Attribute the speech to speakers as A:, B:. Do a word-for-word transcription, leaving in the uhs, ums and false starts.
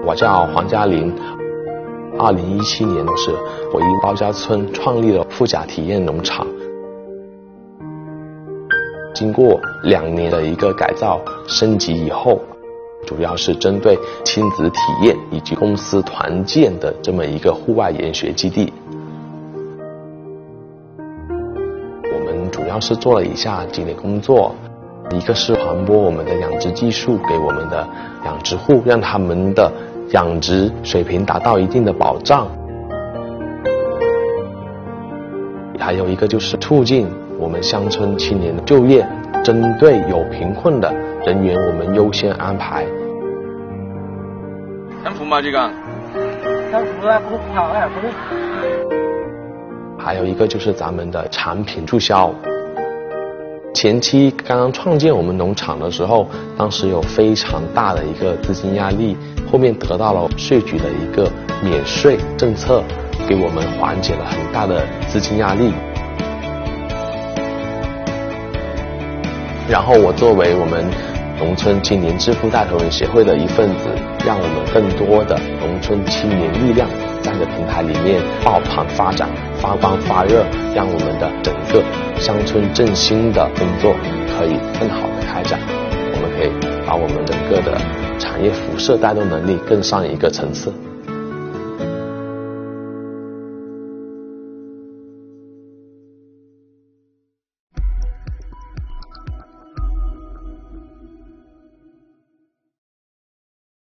A: 我叫黄嘉林。二零一七年是回包家村创立了富甲体验农场。经过两年的一个改造升级以后，主要是针对亲子体验以及公司团建的这么一个户外研学基地。我们主要是做了以下几类工作，一个是传播我们的养殖技术给我们的养殖户，让他们的养殖水平达到一定的保障。还有一个就是促进我们乡村青年的就业，针对有贫困的人员，我们优先安排。
B: 想付吗？这个？
C: 想付啊，不是好啊，不是。
A: 还有一个就是咱们的产品促销。前期刚刚创建我们农场的时候，当时有非常大的一个资金压力，后面得到了税局的一个免税政策，给我们缓解了很大的资金压力。然后我作为我们农村青年致富带头人协会的一份子，让我们更多的农村青年力量在这个平台里面抱团发展，发光发热，让我们的整个乡村振兴的工作可以更好的开展，我们可以把我们整个的产业辐射带动能力更上一个层次。